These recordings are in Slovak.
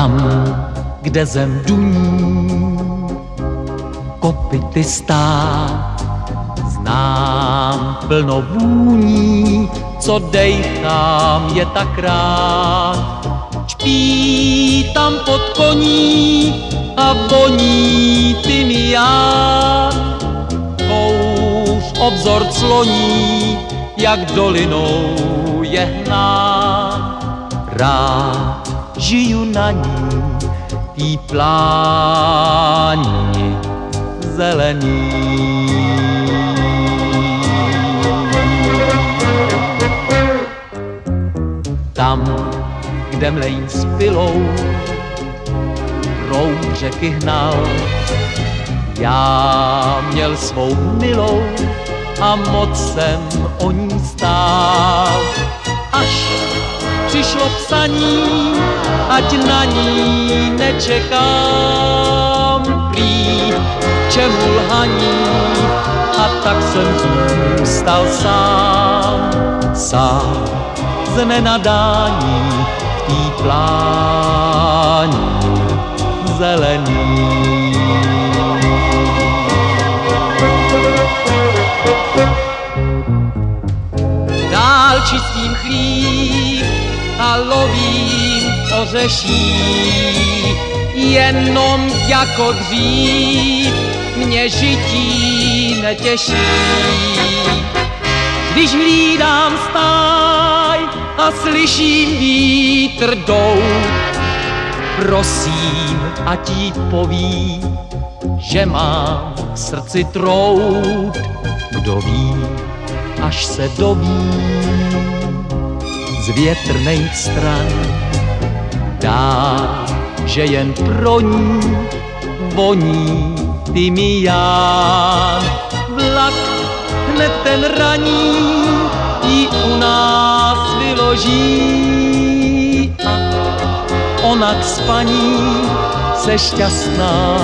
Tam, kde zem duní, kopyty stát, znám plno vůní, co dejchám je tak rád. Čpí tam pod koní a voní tymián. Kouř obzor cloní, jak dolinou je hnát. Rád žiju na ní, tý pláni zelený. Tam, kde mlejn s pilou proud řeky hnal, já měl svou milou a moc jsem o ní stál. Až přišlo psaní, ať na ní nečekám, prý čemu lhaní, a tak jsem zůstal sám. Sám z nenadání v tý pláni zelený. Dál čistím chlíp a lovím ořeší, jenom jako dřív mě žití netěší. Když hlídám stáj a slyším vítr dout, prosím, ať jí poví, že mám v srdci trout. Kdo ví, až se doví z větrných stran, dá, že jen pro ní voní tymián. Vlak hned ten raní jí u nás vyloží a ona k spaní se šťastná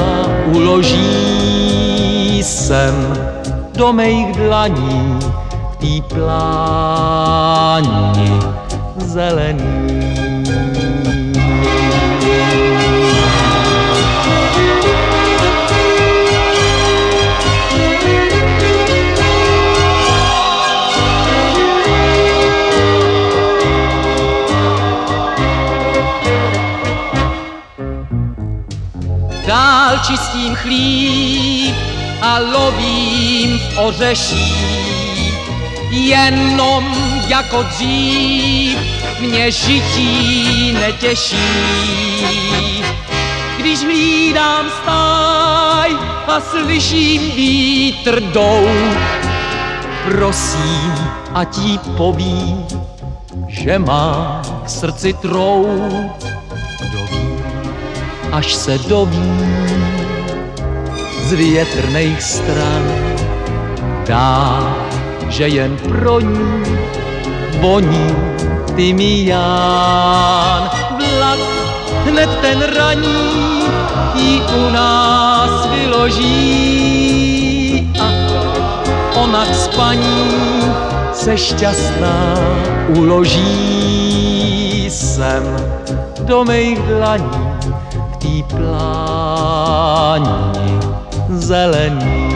uloží. Sem do mých dlaní v tý pláni zelený. Dál čistím chlíp a lovím v ořeší, jenom jako dřív mě žití netěší. Když hlídám stáj a slyším vítr dout, prosím, ať jí poví, že má v srdci trout. Kdo ví, až se doví z větrných stran, dá, že jen pro ní voní tymián. Vlak hned ten raní jí u nás vyloží a ona k spaní se šťastná uloží. Sem do mých dlaní v tý pláni zelený.